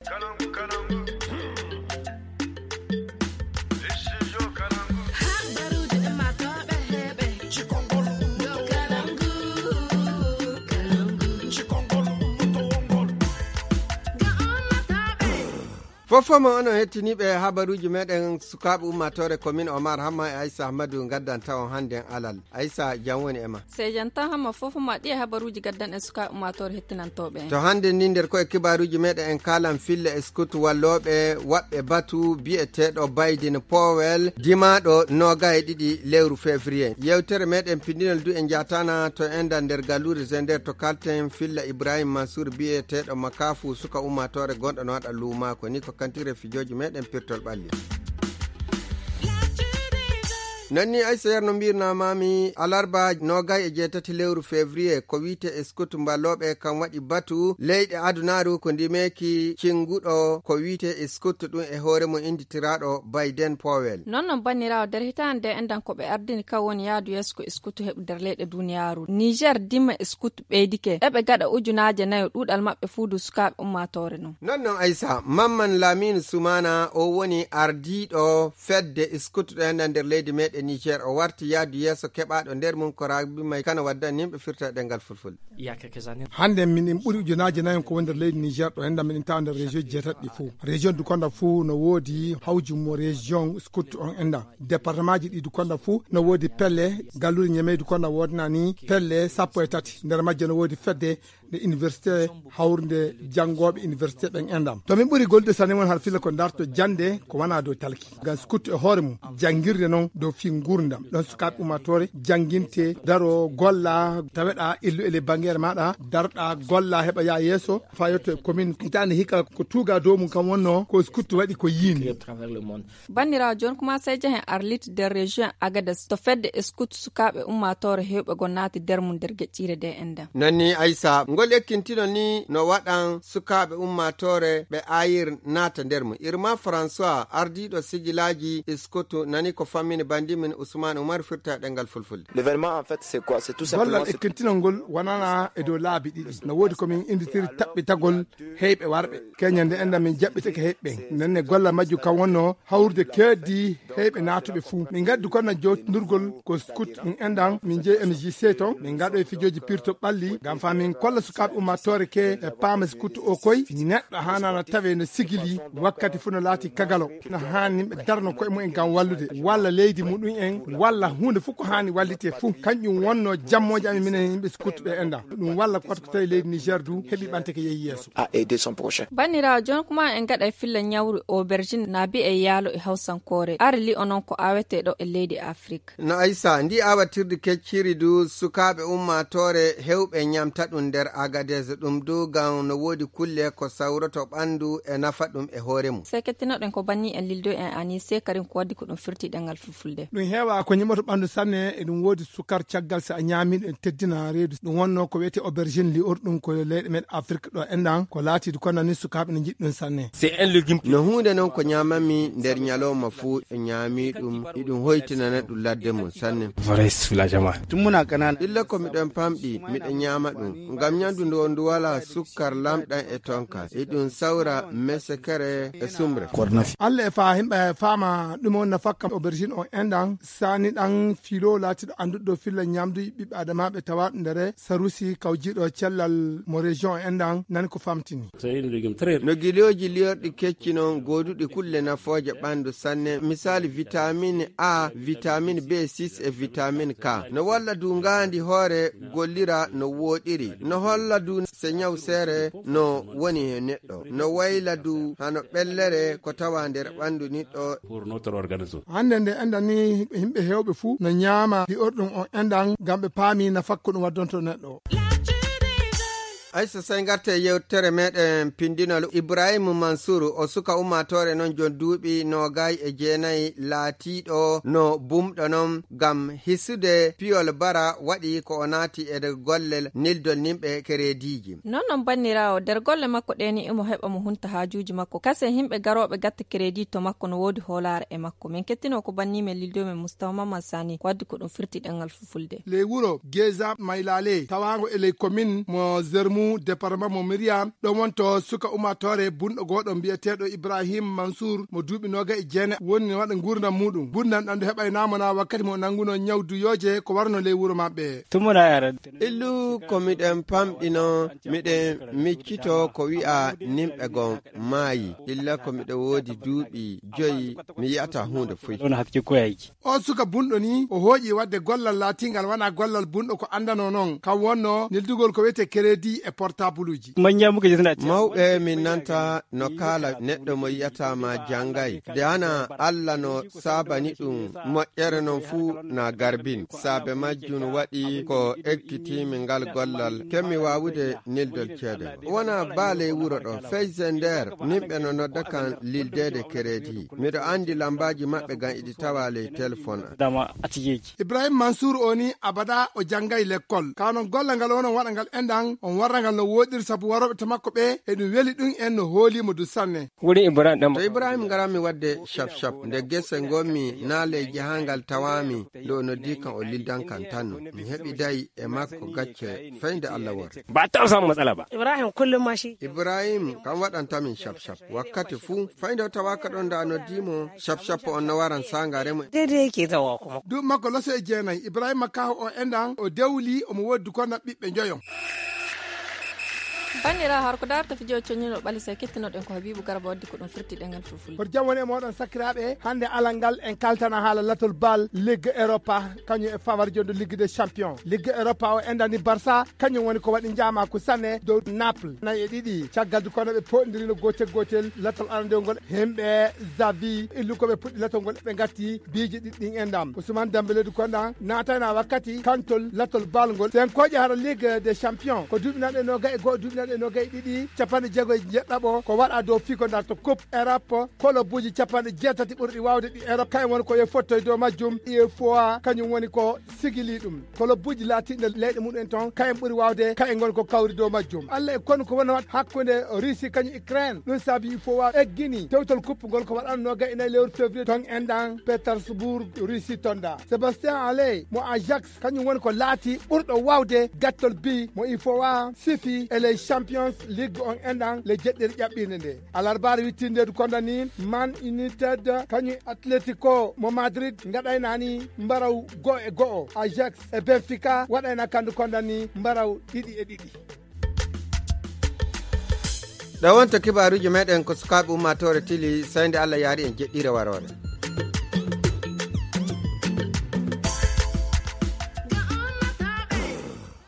fofoma ono hettiniɓe habaruji meɗen sukaɓe ummatore commune Omar Hamma e Aissa Ahmadou gaddanta on hande alal. Aissa jam woni ema sey janta hamma fofoma ɗi habaruji gaddan e sukaɓe ummatore hettinantoɓe to hande ni nder koye kibaruji meɗen en kalan fille e scout walloɓe waɓɓe batu bi'eteɗo Baydin Powell dimaɗo 22 lewru février. Yewtere meɗen pindinol du en jatana to enda nder galuri zender to kalten filla Ibrahim Mansour bi'eteɗo Makafu suka ummatore gonɗo no waɗa lumako ni ko kantire fijoji meɗen pirtol ɓalli. Nanni Aissa yerno mbirna mami alarba 27 lewru février ko wiite e scout mballoɓe kam waɗi batu leyɗe adunaru ko ndimeki cinguɗo ko wiite e scout ɗum e hoore mo inditiraɗo Baydin Powell. Non bannirawo nder hitande endan ko ɓe ardini ka woni yaadu yeso ko scout heɓi nder leyɗe duniyaru. Niger dimma scout ɓeydike eɓe gaɗa ujunaje nayo ɗuɗal maɓɓe fuudu sukaɓe ummatore non. Non Aissa Mamman Lamine Soumana o woni ardiɗo fedde scout ɗo endan nder leydi meɗen Niger o warti yaadu yeso keɓaɗo nder mum ko rabi may kana waddan yimɓe firta ɗengal fulful. Hande min ɓuri ujunaje nayi ko wonder leydi Niger ɗo enda min tawa nder région jeetaɗɗi fou région du Konda fou no woodi hawji mo région scout on enda département ji ɗi du Konda fou no woodi pelle galluri ñeme du Konda wodna ni pelle sappo e tati nder majje no woodi fedde de université hawrde jangoɓe université ɓen endam to min ɓuri golde sane won har filla ko darto jande ko wana dow talki gam scout e hoore mum jangirde noon dow fi gurdam ɗon sukaɓe ummatore janginte daro golla taweɗa illu ele banguere maɗa darɗa golla heɓa ya yesso fa yetto e commune hitande hikka ko tuga dow mum kam wonno ko scout waɗi ko yini bandirawo joni kuma sey jahen Arlit nder région Agadez to fedde scout sukaɓe ummatore hewɓe gonnati nder mum nder geccire de endam. Nanni Aissa ngol ekkintino ni no waɗan sukaɓe ummatore ɓe ayir nata nder mum irma François ardiɗo sigilaji scout nani ko fammini bandimin Ousmane Oumar firta ɗengal fulfulde. L'événement en fait c'est quoi? C'est tout simplement gollal ekkintinol ngol wonana e dow laabi ɗiɗi no woodi komin inditiri taɓɓitagol heyɓe warɓe keñande enda min jaɓɓitake heyɓe nenne golla majju kam wonno hawrude keddi heyɓe natuɓe fuu min gaddi kono jotdirgol ko scout min endan min jeeyi MJC ton min gaɗo e fijoji pirto ɓalli gam fa min kolla sukaɓe ummatore ke e paama scout o koye neɗɗo hanana tawe no sigili wakkati fuu no laati kagalo no hani yimɓe darno koye mumen gam wallude walla leydi muɗum en walla hunde fof ko hani wallite fuu kañƴum wonno jammoje amin minen yimɓe scout ɓe enda ɗum walla koto ko tawi leydi Niger du heeɓi ɓante ko yeehi yesso à aider son prochain. Bannirawo joni kuma en gaɗa e filla ñawru aubergine naabi e yaalo e hawsankore arli onon ko aweteɗo e leydi Afrique. No Aissa ndi awatirde kecciri du sukaɓe ummatore hewɓe ñamta ɗum nder Agadez ɗum du gam no woodi kulle ko sawroto ɓandu e nafa ɗum e hoore mum. Sey kettinoɗen ko banni en lildo en ani se karim ko waddi ko ɗum firti ɗengal fulfulde. ɗum heewa ko ñimoto ɓandu sanne e ɗum woodi sukar caggal so a ñaamiɗo en teddina reedu ɗum wonno ko wiyete aubergine li orɗum ko leyɗe men Afrique ɗo endan ko laatiɗo kono ni sukaɓe ne jiɗi ɗum sanne. C'est un légume no hunde noon ko ñamami nder ñalowma fuu e ñaami ɗum iɗum hoytinana ɗum ladde mum sanne. Vrai soulagement. Tummuna kanan illa ko miɗen pamɗi miɗen ñama ɗum ngam ñandu ndu ndu wala sukkar lamɗan e tonka iɗum sawra mesekere e sumre. Allah e fa himɓe fama ɗum on nafakka aubergine on endan sani ɗan filo laatiɗo anduɗo filla ñamdu ɓiɓɓe adamaɓe tawa ɗum ndere sarusi kawjiɗo cellal mo région endan nani ko famtini. No guilioji liyorɗi kecci noon goduɗi kulle nafoje ɓandu sanne misali vitamine A vitamine B6 e vitamine K no walla du ngandi hoore gollira no woɗiri no holla du se ñaw seere no woni he neɗɗo no wayla du hano ɓellere ko tawa nder ɓandu niɗɗo pour notre organisme. Hande nde endan ni himɓe hewɓe fuu no ñaama li orɗum on endan gam ɓe paami nafakko ɗum waddonto neɗɗo. Aissa say garte yewtere meɗen pindinol Ibrahim Mansour o suka ummatore noon jon duuɓi 29 laatiɗo no bumɗo noon gam hisude piyol bara waɗi ko o naati e nder gollel nildol nimɓe kerediji. Non bannirawo nder golle makko ɗeni imo heɓa mo hunta hajuji makko kase himɓe garoɓe gatta crédit to makko no woodi hoolare e makko min kettino ko bannimen lildomen Moustapha Mamman Sani ko waddi ko ɗum firti ɗengal fulfulde. ley wuro Geza Maylale tawago e ley commune mo Zermu mu département mo Miriam ɗon wonto suka umatore bunɗo goɗo mbiyeteɗo Ibrahim Mansour mo duuɓi noga e jeene woni waɗa gurdam muɗum bunnan ɗandu heɓa e namana wakkati mo nanguno nyawdu yoje ko warno ley wuro maɓɓe illu ko miɗen pamɗino miɗen miccito ko wi'a nimɓe gon maayi illa ko miɗo woodi duuɓi joyi mi yiyata hunde foy o suka bunɗo ni o hooƴi wadde gollal latingal wana gollal bunɗo ko andano noon kam wonno nildugol ko wiyete crédit e portable uji mawɓe min nanta no kaala neɗɗo mo yiyatama janggay de hana Allah no sabani ɗum moƴƴere non fuu na garbin saabe majjum waɗi ko ekkitimi ngal gollal kemmi wawude nildol ceede wona baale wuro ɗo feyse nder nimɓe no nodda kan lildede crédit miɗo andi lambaji maɓɓe gam iɗi tawa ley téléphone Ibrahim Mansour oni abada o janggay l'école kanon gollal ngal onon waɗa ngal endan on warra ngal no woɗiri sabu waroɓe to makko ɓe eɗum weeli ɗum en no hoolimo du sanne to Ibrahim garami wadde shap nde gese gommi na leyji hangal tawami ɗo no di kan o lildan kan tanno mi heɓi dayi e makko gacce feyde Allah wor Ibrahim kam waɗantamin shap wakkati fuu fayde o tawaka ɗon da no dimo shap on no waran sangaremo du makko loso e jeenayi Ibrahima kaho o endan o dewli omo woddi kono ɓiɓɓe joyo bandira har ko darta fijo connino ɓalisa kettinoɗen ko Habibu Garba waddi ko ɗum firtiɗe ngal fulfulde hoto jam woni e moɗon sakiraɓe hande alal ngal en kaltana haala latol bal Ligue Europa kañum e fawarjondo Ligue des Champions Ligue Europa o endani Barça kañum woni ko waɗi jama ko sanne dow Naples 4 caggal du kono ɓe poɗidirino gotel latol arandewgol hemɓe Xavi illu koɓe puɗɗi latol ngol ɓe gatti biiji ɗiɗɗin endam Ousmane Dembélé du konɗan natana wakkati kantol latol bal ngol sen koƴe hara Ligue des Champions ko duɓinaɗe noga e goho duɓinaɗe no gay ɗiɗi capanɗe jeego e jeɗɗaɓo ko waɗa dow fiko dar to coupe Europe kolobuji capanɗe jeetati ɓurɗi wawde ɗi Europe kayen woni ko ye fottoye dow majjum UEFA kañum woni ko sigili ɗum kolobuji latiɗe leyɗe muɗum ton kayen ɓuuri wawde kayen goni ko kawri dow majjum Allah e kono ko wona hakkude Russie kañum Ukraine ɗum saabi UEFA eggini tewtol coupe ngol ko waɗanno gay e lewru février ton endan Pétersbourg Russie tonda Sébastien Haller mo Ajax kañum woni ko laati ɓurɗo wawde gattol bi mo UEFA sifi e ley Champions League on endan le jeɗɗiri ƴaɓɓinde nde alarbare wittinde du kondani Man United kañum Atletico mo Madrid gaɗaynani mbaraw go e go'o Ajax e Benfica waɗayna kandu kondani mbaraw 2-2 ɗo wonto kibaruji meɗen ko sukaɓe ummatore tili sayde Allah yaari en jeɗɗire warore